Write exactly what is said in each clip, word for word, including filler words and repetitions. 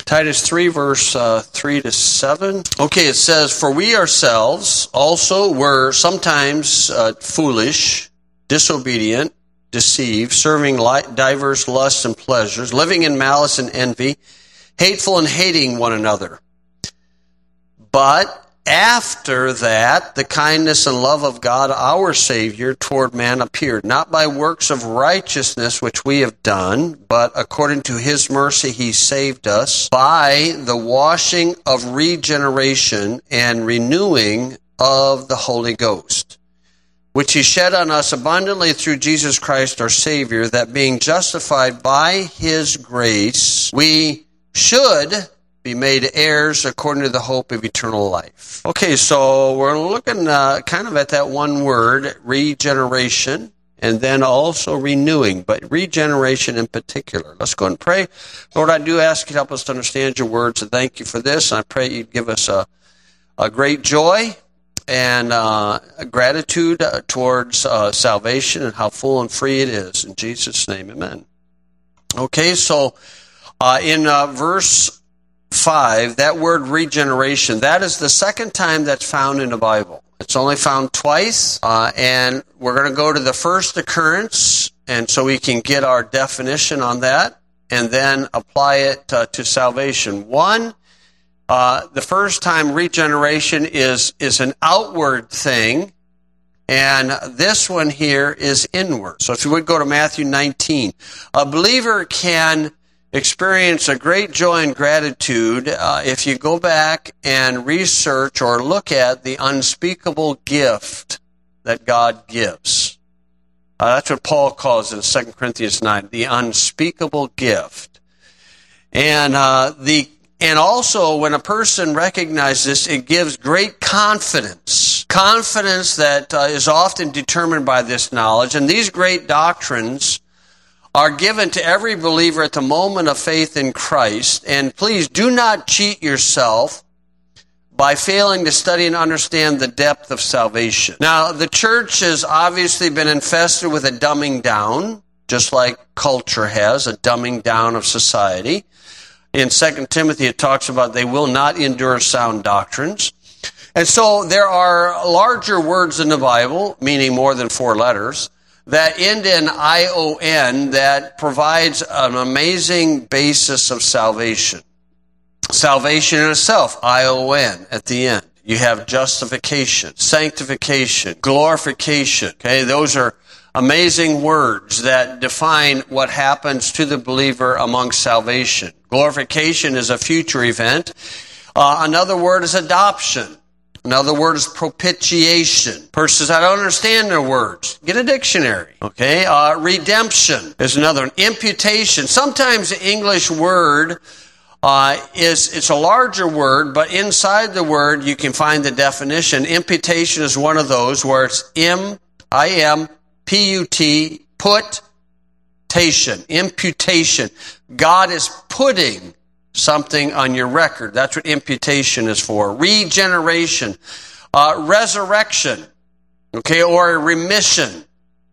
Titus three, verse uh, three to seven. Okay, it says, "For we ourselves also were sometimes uh, foolish, disobedient, deceived, serving diverse lusts and pleasures, living in malice and envy, hateful and hating one another. But after that, the kindness and love of God, our Savior, toward man appeared, not by works of righteousness which we have done, but according to his mercy he saved us by the washing of regeneration and renewing of the Holy Ghost, which he shed on us abundantly through Jesus Christ our Savior, that being justified by his grace, we should be made heirs according to the hope of eternal life." Okay, so we're looking uh, kind of at that one word, regeneration, and then also renewing, but regeneration in particular. Let's go and pray. Lord, I do ask you to help us to understand your words, and thank you for this. And I pray you'd give us a, a great joy and uh, gratitude uh, towards uh, salvation and how full and free it is. In Jesus' name, amen. Okay, so uh, in uh, verse five, that word regeneration, that is the second time that's found in the Bible. It's only found twice, uh, and we're going to go to the first occurrence, and so we can get our definition on that, and then apply it uh, to salvation. One, uh, the first time regeneration is, is an outward thing, and this one here is inward. So if you would go to Matthew nineteen, a believer can experience a great joy and gratitude uh, if you go back and research or look at the unspeakable gift that God gives. Uh, that's what Paul calls it in Second Corinthians nine, the unspeakable gift. And uh, the and also when a person recognizes this, it gives great confidence. Confidence that uh, is often determined by this knowledge. And these great doctrines are given to every believer at the moment of faith in Christ. And please do not cheat yourself by failing to study and understand the depth of salvation. Now, the church has obviously been infested with a dumbing down, just like culture has, a dumbing down of society. In Second Timothy, it talks about they will not endure sound doctrines. And so there are larger words in the Bible, meaning more than four letters, that end in I O N, that provides an amazing basis of salvation. Salvation in itself, I O N, at the end. You have justification, sanctification, glorification. Okay, those are amazing words that define what happens to the believer amongst salvation. Glorification is a future event. Uh, another word is adoption. Another word is propitiation. Person says, I don't understand their words. Get a dictionary. Okay. Uh, redemption is another one. Imputation. Sometimes the English word uh, is it's a larger word, but inside the word you can find the definition. Imputation is one of those where it's M I M P U T, put-tation, imputation. God is putting something on your record. That's what imputation is for. Regeneration, uh, resurrection, okay, or remission.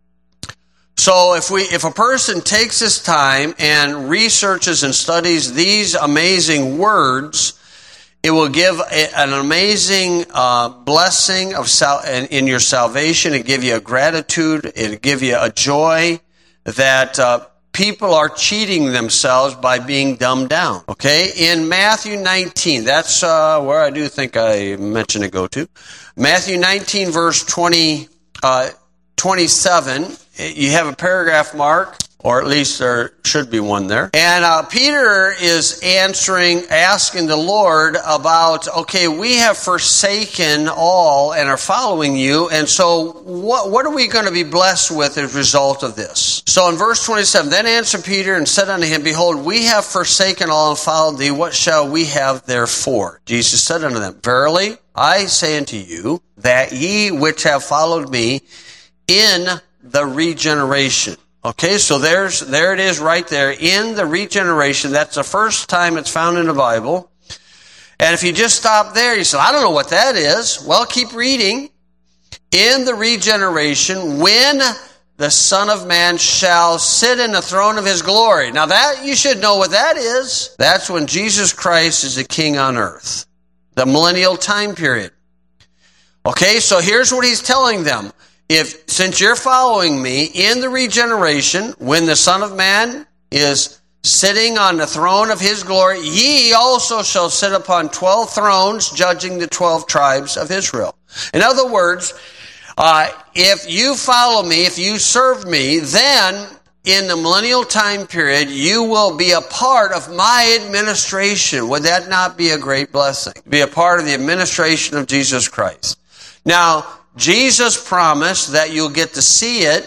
So if we, if a person takes his time and researches and studies these amazing words, it will give a, an amazing uh, blessing of sal- in, in your salvation. It give you a gratitude. It give you a joy that uh, people are cheating themselves by being dumbed down. Okay, in Matthew nineteen, that's uh, where I do think I mentioned to go to. Matthew nineteen, verse twenty, uh, twenty-seven. You have a paragraph mark, or at least there should be one there. And uh, Peter is answering, asking the Lord about, okay, we have forsaken all and are following you, and so what, what are we going to be blessed with as a result of this? So in verse twenty-seven, then answered Peter and said unto him, Behold, we have forsaken all and followed thee. What shall we have therefore? Jesus said unto them, Verily, I say unto you, that ye which have followed me in the regeneration. Okay, so there's there it is right there, in the regeneration. That's the first time it's found in the Bible. And if you just stop there, you say, I don't know what that is. Well, keep reading. In the regeneration, when the Son of Man shall sit in the throne of his glory. Now that, you should know what that is. That's when Jesus Christ is the king on earth. The millennial time period. Okay, so here's what he's telling them. If, since you're following me in the regeneration, when the Son of Man is sitting on the throne of his glory, ye also shall sit upon twelve thrones, judging the twelve tribes of Israel. In other words, uh, if you follow me, if you serve me, then in the millennial time period, you will be a part of my administration. Would that not be a great blessing? Be a part of the administration of Jesus Christ. Now, Jesus promised that you'll get to see it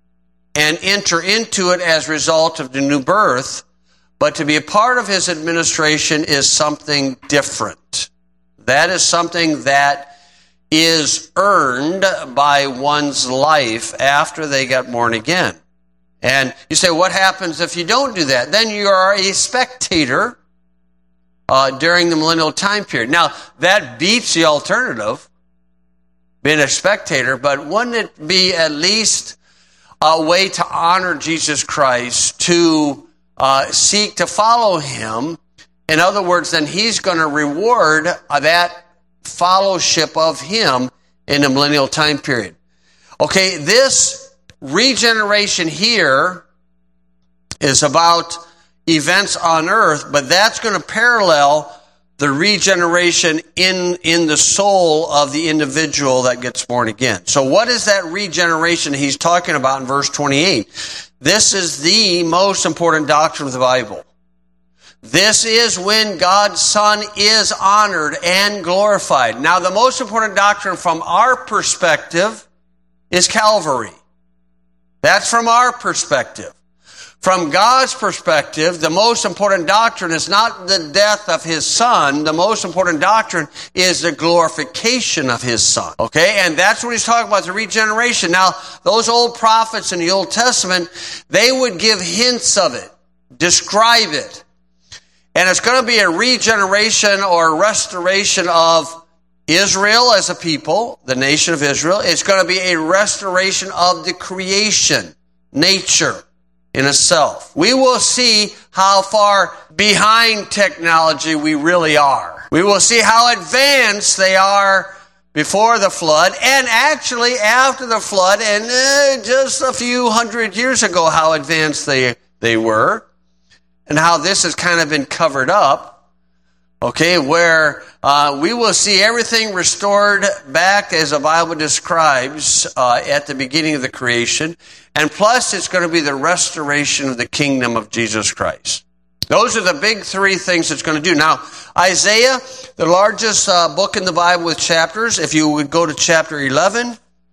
and enter into it as a result of the new birth, but to be a part of his administration is something different. That is something that is earned by one's life after they got born again. And you say, what happens if you don't do that? Then you are a spectator uh, during the millennial time period. Now, that beats the alternative, being a spectator, but wouldn't it be at least a way to honor Jesus Christ, to uh, seek to follow him? In other words, then he's going to reward uh, that fellowship of him in the millennial time period. Okay, this regeneration here is about events on earth, but that's going to parallel the regeneration in, in the soul of the individual that gets born again. So what is that regeneration he's talking about in verse twenty-eight? This is the most important doctrine of the Bible. This is when God's Son is honored and glorified. Now, the most important doctrine from our perspective is Calvary. That's from our perspective. From God's perspective, the most important doctrine is not the death of his Son. The most important doctrine is the glorification of his Son. Okay? And that's what he's talking about, the regeneration. Now, those old prophets in the Old Testament, they would give hints of it, describe it. And it's going to be a regeneration or a restoration of Israel as a people, the nation of Israel. It's going to be a restoration of the creation, nature in itself. We will see how far behind technology we really are. We will see how advanced they are before the flood, and actually after the flood, and uh, just a few hundred years ago, how advanced they, they were, and how this has kind of been covered up, okay, where uh, we will see everything restored back as the Bible describes uh, at the beginning of the creation. And plus, it's going to be the restoration of the kingdom of Jesus Christ. Those are the big three things it's going to do. Now, Isaiah, the largest uh, book in the Bible with chapters, if you would go to chapter eleven,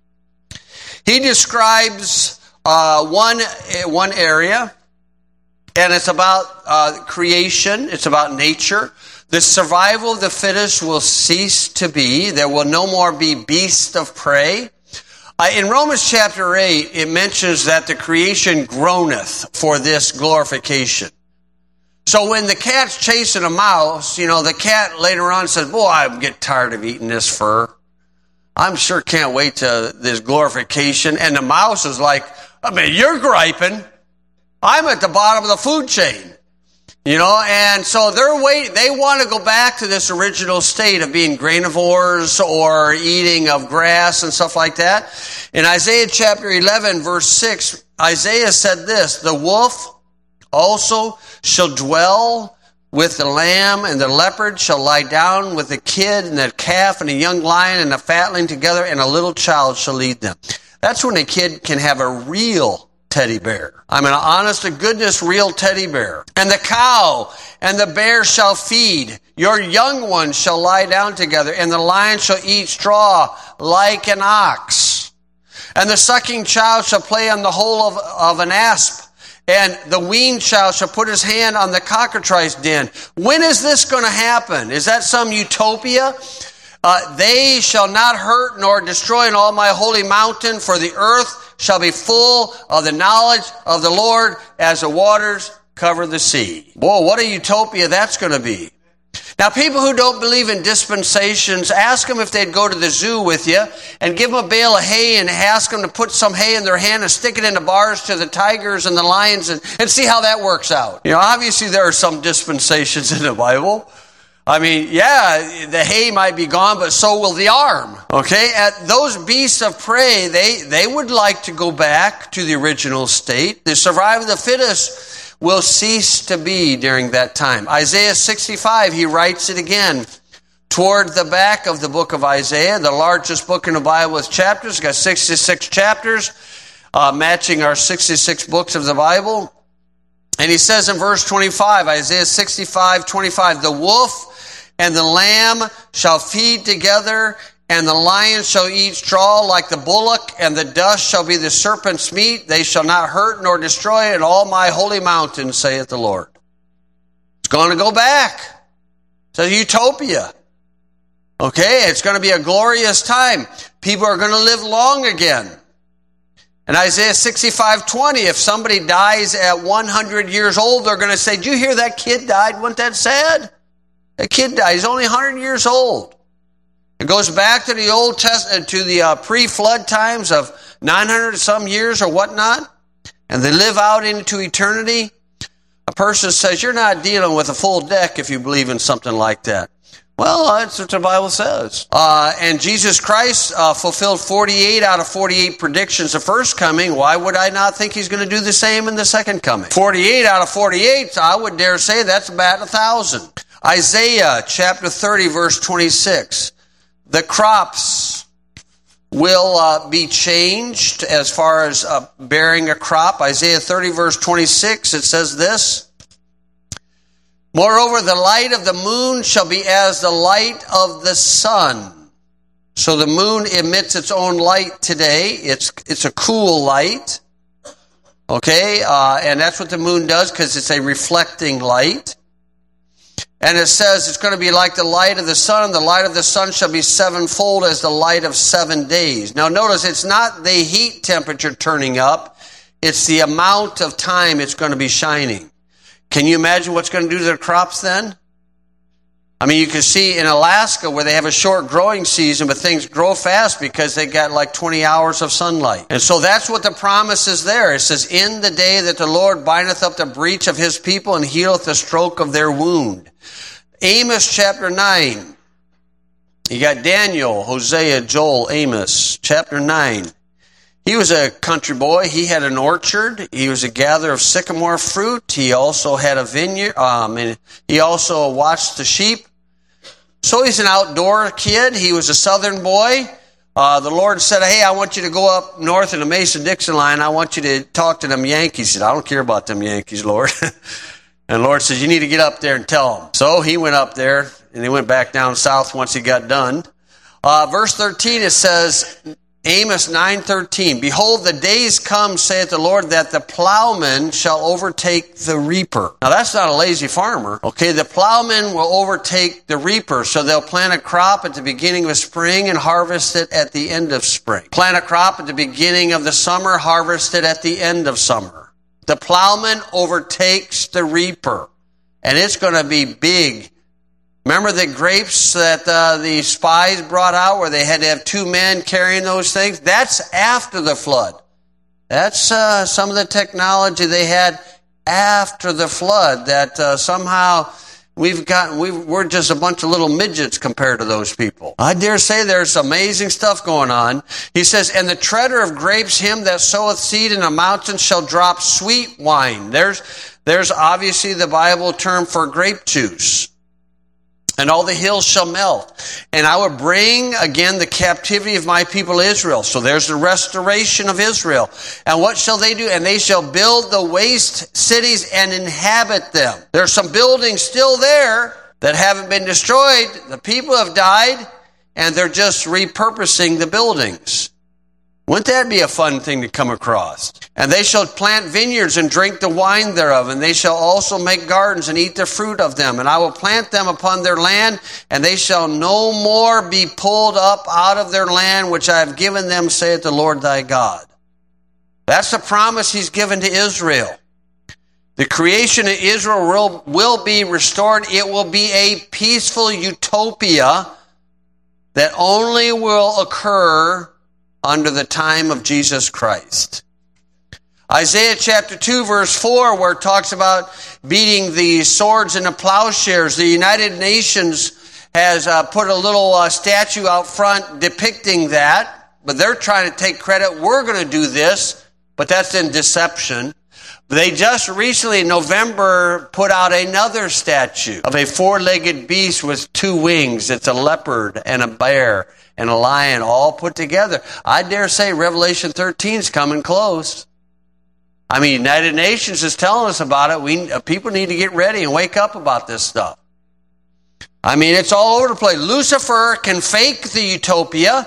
he describes uh, one, one area, and it's about uh, creation. It's about nature. The survival of the fittest will cease to be. There will no more be beasts of prey. Uh, in Romans chapter eight, it mentions that the creation groaneth for this glorification. So when the cat's chasing a mouse, you know, the cat later on says, boy, I get tired of eating this fur. I'm sure can't wait to this glorification. And the mouse is like, I mean, you're griping. I'm at the bottom of the food chain. You know, and so they're waiting, they want to go back to this original state of being granivores or eating of grass and stuff like that. In Isaiah chapter eleven, verse six, Isaiah said this, the wolf also shall dwell with the lamb, and the leopard shall lie down with the kid, and the calf, and a young lion, and a fatling together, and a little child shall lead them. That's when a kid can have a real teddy bear. I mean, an honest to goodness real teddy bear. And the cow and the bear shall feed. Your young ones shall lie down together, and the lion shall eat straw like an ox. And the sucking child shall play on the hole of, of an asp, and the weaned child shall put his hand on the cockatrice den. When is this going to happen? Is that some utopia? Uh, they shall not hurt nor destroy in all my holy mountain, for the earth shall be full of the knowledge of the Lord as the waters cover the sea. Boy, what a utopia that's going to be. Now, people who don't believe in dispensations, ask them if they'd go to the zoo with you and give them a bale of hay and ask them to put some hay in their hand and stick it in the bars to the tigers and the lions and, and see how that works out. You know, obviously there are some dispensations in the Bible. I mean, yeah, the hay might be gone, but so will the arm. Okay? At those beasts of prey, they, they would like to go back to the original state. The survival of the fittest will cease to be during that time. Isaiah sixty-five, he writes it again. Toward the back of the book of Isaiah, the largest book in the Bible with chapters. It's got sixty-six chapters, uh, matching our sixty-six books of the Bible. And he says in verse twenty-five, Isaiah sixty-five, twenty-five, the wolf and the lamb shall feed together, and the lion shall eat straw like the bullock, and the dust shall be the serpent's meat. They shall not hurt nor destroy it, all my holy mountain, saith the Lord. It's going to go back. It's a utopia. Okay, it's going to be a glorious time. People are going to live long again. In Isaiah sixty-five twenty, if somebody dies at one hundred years old, they're going to say, did you hear that kid died? Wasn't that sad? That kid died. He's only one hundred years old. It goes back to the Old Testament, to the uh, pre-flood times of nine hundred some years or whatnot, and they live out into eternity. A person says, you're not dealing with a full deck if you believe in something like that. Well, that's what the Bible says. Uh, and Jesus Christ uh, fulfilled forty-eight out of forty-eight predictions the first coming. Why would I not think he's going to do the same in the second coming? forty-eight out of forty-eight, I would dare say that's about a thousand. Isaiah chapter thirty, verse twenty-six. The crops will uh, be changed as far as uh, bearing a crop. Isaiah thirty, verse twenty-six, it says this. Moreover, the light of the moon shall be as the light of the sun. So the moon emits its own light today. It's it's a cool light. Okay, uh, and that's what the moon does because it's a reflecting light. And it says it's going to be like the light of the sun. The light of the sun shall be sevenfold as the light of seven days. Now notice it's not the heat temperature turning up. It's the amount of time it's going to be shining. Can you imagine what's going to do to their crops then? I mean, you can see in Alaska where they have a short growing season, but things grow fast because they got like twenty hours of sunlight. And so that's what the promise is there. It says, in the day that the Lord bindeth up the breach of his people and healeth the stroke of their wound. Amos chapter nine. You got Daniel, Hosea, Joel, Amos chapter nine. He was a country boy. He had an orchard. He was a gatherer of sycamore fruit. He also had a vineyard. Um, and he also watched the sheep. So he's an outdoor kid. He was a southern boy. Uh, the Lord said, hey, I want you to go up north in the Mason-Dixon line. I want you to talk to them Yankees. He said, I don't care about them Yankees, Lord. And the Lord said, you need to get up there and tell them. So he went up there, and he went back down south once he got done. Uh, verse thirteen, it says, Amos nine thirteen, behold, the days come, saith the Lord, that the plowman shall overtake the reaper. Now, that's not a lazy farmer. Okay, the plowman will overtake the reaper. So they'll plant a crop at the beginning of spring and harvest it at the end of spring. Plant a crop at the beginning of the summer, harvest it at the end of summer. The plowman overtakes the reaper. And it's going to be big. Remember the grapes that uh, the spies brought out where they had to have two men carrying those things? That's after the flood. That's uh, some of the technology they had after the flood that uh, somehow we've gotten, we've, we're just a bunch of little midgets compared to those people. I dare say there's amazing stuff going on. He says, and the treader of grapes, him that soweth seed in a mountain shall drop sweet wine. There's, there's obviously the Bible term for grape juice. And all the hills shall melt. And I will bring again the captivity of my people Israel. So there's the restoration of Israel. And what shall they do? And they shall build the waste cities and inhabit them. There's some buildings still there that haven't been destroyed. The people have died, and they're just repurposing the buildings. Wouldn't that be a fun thing to come across? And they shall plant vineyards and drink the wine thereof, and they shall also make gardens and eat the fruit of them. And I will plant them upon their land, and they shall no more be pulled up out of their land, which I have given them, saith the Lord thy God. That's the promise he's given to Israel. The creation of Israel will, will be restored. It will be a peaceful utopia that only will occur under the time of Jesus Christ. Isaiah chapter two, verse four, where it talks about beating the swords and the plowshares. The United Nations has uh, put a little uh, statue out front depicting that, but they're trying to take credit. We're going to do this, but that's in deception. They just recently, in November, put out another statue of a four-legged beast with two wings. It's a leopard and a bear and a lion all put together. I dare say Revelation thirteen is coming close. I mean, United Nations is telling us about it. We uh, people need to get ready and wake up about this stuff. I mean, it's all over the place. Lucifer can fake the utopia.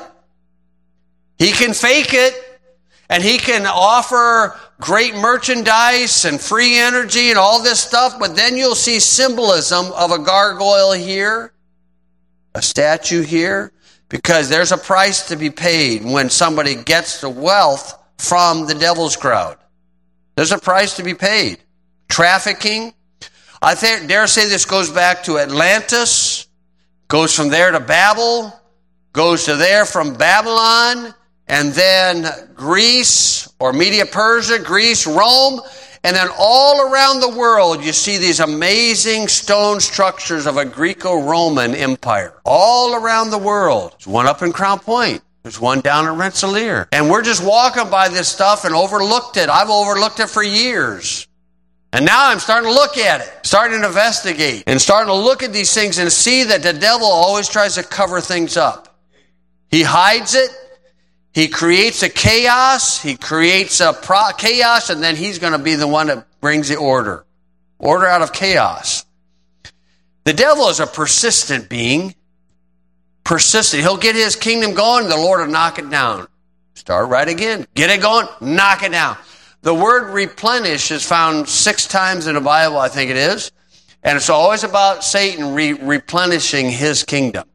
He can fake it, and he can offer great merchandise and free energy and all this stuff, but then you'll see symbolism of a gargoyle here, a statue here, because there's a price to be paid when somebody gets the wealth from the devil's crowd. There's a price to be paid. Trafficking. I think, dare say this goes back to Atlantis, goes from there to Babel, goes to there from Babylon, and then Greece or Media Persia, Greece, Rome, and then all around the world you see these amazing stone structures of a Greco-Roman empire. All around the world. There's one up in Crown Point. There's one down at Rensselaer. And we're just walking by this stuff and overlooked it. I've overlooked it for years. And now I'm starting to look at it, starting to investigate, and starting to look at these things and see that the devil always tries to cover things up. He hides it. He creates a chaos. He creates a pro- chaos, and then he's going to be the one that brings the order. Order out of chaos. The devil is a persistent being. Persistent. He'll get his kingdom going, the Lord will knock it down. Start right again. Get it going, knock it down. The word replenish is found six times in the Bible, I think it is. And it's always about Satan re- replenishing his kingdom.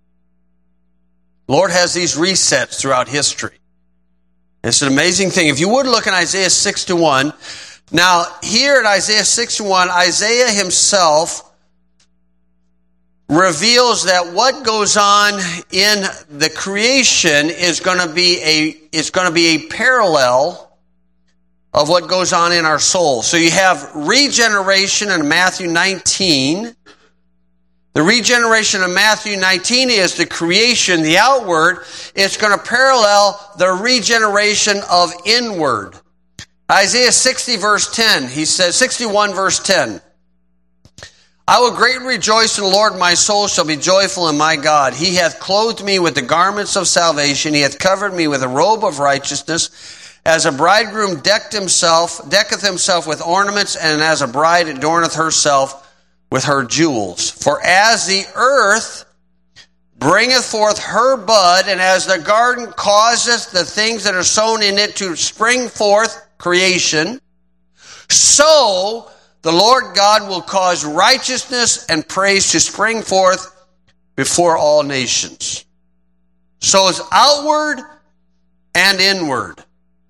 Lord has these resets throughout history. It's an amazing thing. If you would look in Isaiah six to one. Now, here in Isaiah six to one, Isaiah himself reveals that what goes on in the creation is going to be a is going to be a parallel of what goes on in our soul. So you have regeneration in Matthew nineteen. The regeneration of Matthew nineteen is the creation, the outward. It's going to parallel the regeneration of inward. Isaiah sixty verse ten, he says, sixty-one verse ten. I will greatly rejoice in the Lord, my soul shall be joyful in my God. He hath clothed me with the garments of salvation. He hath covered me with a robe of righteousness. As a bridegroom decked himself, decketh himself with ornaments, and as a bride adorneth herself with her jewels. For as the earth bringeth forth her bud, and as the garden causeth the things that are sown in it to spring forth, creation, so the Lord God will cause righteousness and praise to spring forth before all nations. So it's outward and inward.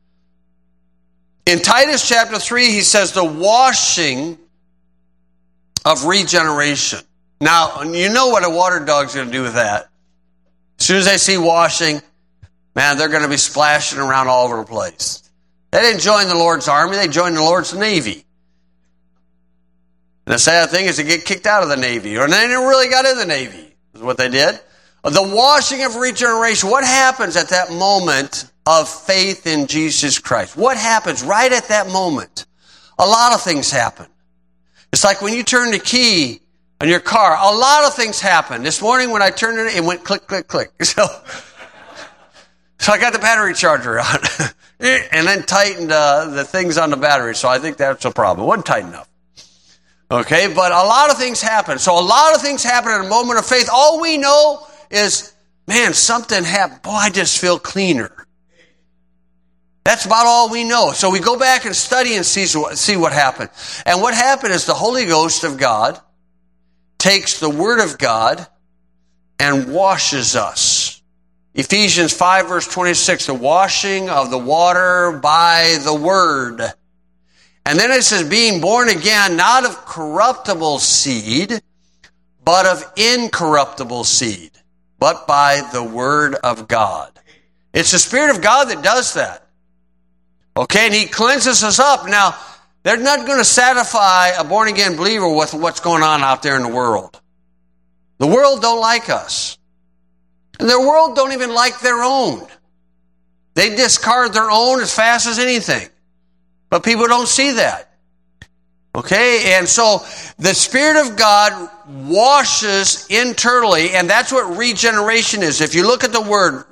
In Titus chapter three, he says the washing of regeneration. Now, you know what a water dog's going to do with that. As soon as they see washing, man, they're going to be splashing around all over the place. They didn't join the Lord's army, they joined the Lord's navy. And the sad thing is they get kicked out of the Navy, or they never really got in the Navy, is what they did. The washing of regeneration, what happens at that moment of faith in Jesus Christ? What happens right at that moment? A lot of things happen. It's like when you turn the key on your car, a lot of things happen. This morning when I turned it, it went click, click, click. So, so I got the battery charger out and then tightened uh, the things on the battery. So I think that's a problem. It wasn't tight enough. Okay, but a lot of things happen. So a lot of things happen at a moment of faith. All we know is, man, something happened. Boy, I just feel cleaner. That's about all we know. So we go back and study and see, see what happened. And what happened is the Holy Ghost of God takes the Word of God and washes us. Ephesians five verse twenty-six, the washing of the water by the Word. And then it says, being born again, not of corruptible seed, but of incorruptible seed, but by the word of God. It's the Spirit of God that does that. Okay, and He cleanses us up. Now, they're not going to satisfy a born-again believer with what's going on out there in the world. The world don't like us. And the world don't even like their own. They discard their own as fast as anything. But people don't see that. Okay, and so the Spirit of God washes internally, and that's what regeneration is. If you look at the word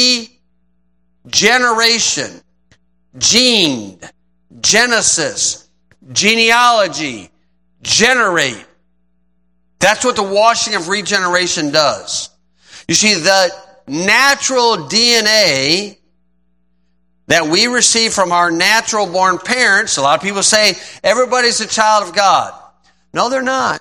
regeneration, gened, Genesis, genealogy, generate. That's what the washing of regeneration does. You see, the natural D N A that we receive from our natural born parents, a lot of people say everybody's a child of God. No, they're not.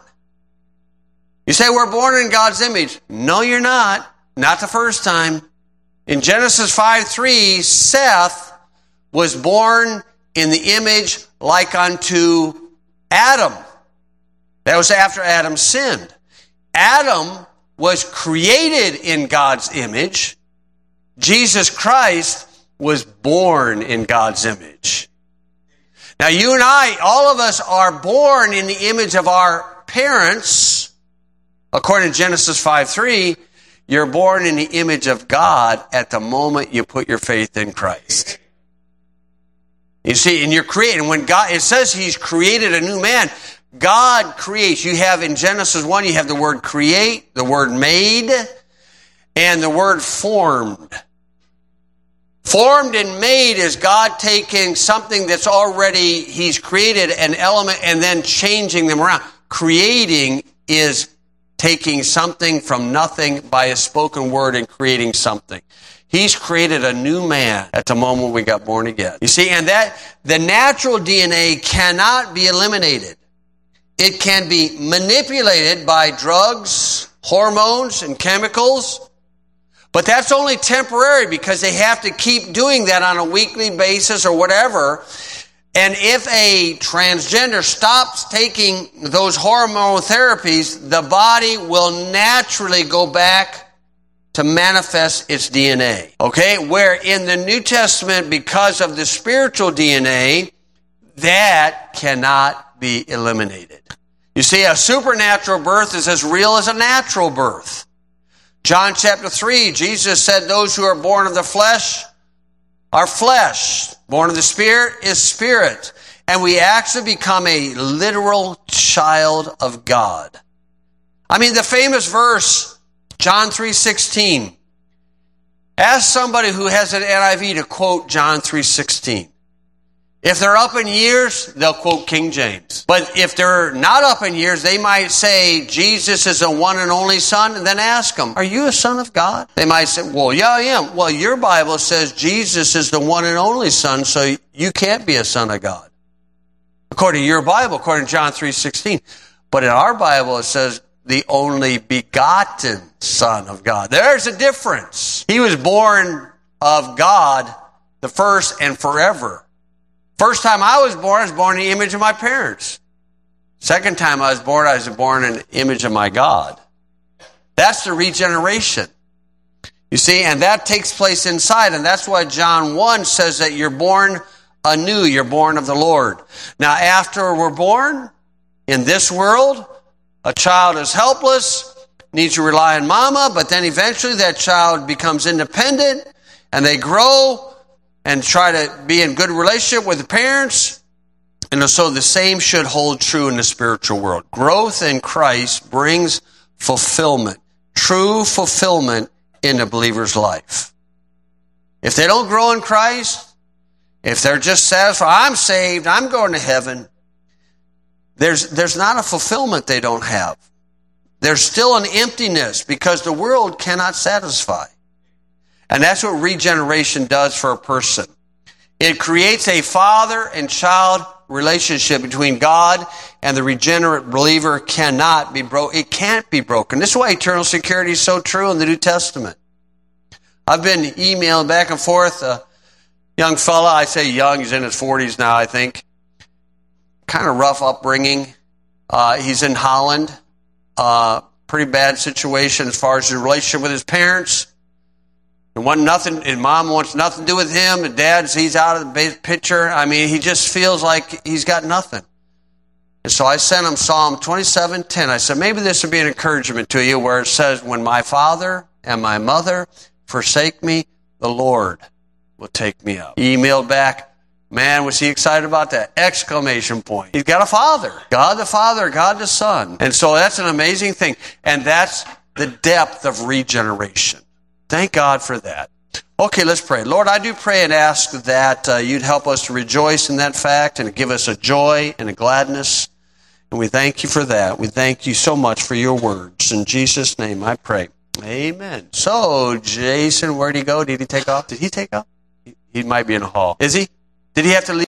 You say we're born in God's image. No, you're not. Not the first time. In Genesis five three, Seth was born in the image like unto Adam. That was after Adam sinned. Adam was created in God's image. Jesus Christ was born in God's image. Now you and I, all of us are born in the image of our parents. According to Genesis five three, you're born in the image of God at the moment you put your faith in Christ. You see, and you're created. When God, it says He's created a new man. God creates. You have in Genesis one, you have the word create, the word made, and the word formed. Formed and made is God taking something that's already, He's created an element and then changing them around. Creating is taking something from nothing by a spoken word and creating something. He's created a new man at the moment we got born again. You see, and that the natural D N A cannot be eliminated. It can be manipulated by drugs, hormones, and chemicals. But that's only temporary because they have to keep doing that on a weekly basis or whatever. And if a transgender stops taking those hormone therapies, the body will naturally go back to manifest its D N A. Okay? Where in the New Testament, because of the spiritual D N A, that cannot be eliminated. You see, a supernatural birth is as real as a natural birth. John chapter three, Jesus said, those who are born of the flesh are flesh. Born of the Spirit is spirit. And we actually become a literal child of God. I mean, the famous verse, John three sixteen. Ask somebody who has an N I V to quote John three sixteen. If they're up in years, they'll quote King James. But if they're not up in years, they might say, Jesus is the one and only Son, and then ask them, are you a son of God? They might say, well, yeah, I am. Well, your Bible says Jesus is the one and only Son, so you can't be a son of God. According to your Bible, according to John three sixteen. But in our Bible, it says the only begotten Son of God. There's a difference. He was born of God the first and forever. First time I was born, I was born in the image of my parents. Second time I was born, I was born in the image of my God. That's the regeneration. You see, and that takes place inside, and that's why John one says that you're born anew, you're born of the Lord. Now, after we're born in this world, a child is helpless, needs to rely on mama, but then eventually that child becomes independent, and they grow and try to be in good relationship with the parents. And so the same should hold true in the spiritual world. Growth in Christ brings fulfillment, true fulfillment in the believer's life. If they don't grow in Christ, if they're just satisfied, I'm saved, I'm going to heaven, there's, there's not a fulfillment they don't have. There's still an emptiness because the world cannot satisfy. And that's what regeneration does for a person. It creates a father and child relationship between God and the regenerate believer cannot be broken. It can't be broken. This is why eternal security is so true in the New Testament. I've been emailing back and forth. A young fella, I say young, he's in his forties now, I think. kind of rough upbringing. Uh, he's in Holland. Uh, pretty bad situation as far as his relationship with his parents. And want nothing, and mom wants nothing to do with him. And dad's, he's out of the picture. I mean, he just feels like he's got nothing. And so I sent him Psalm twenty-seven ten. I said, maybe this would be an encouragement to you where it says, when my father and my mother forsake me, the Lord will take me up. He emailed back, man, was he excited about that? Exclamation point. He's got a father. God the Father, God the Son. And so that's an amazing thing. And that's the depth of regeneration. Thank God for that. Okay, let's pray. Lord, I do pray and ask that uh, you'd help us to rejoice in that fact and give us a joy and a gladness. And we thank you for that. We thank you so much for your words. In Jesus' name I pray. Amen. So, Jason, where'd he go? Did he take off? Did he take off? He might be in the hall. Is he? Did he have to leave?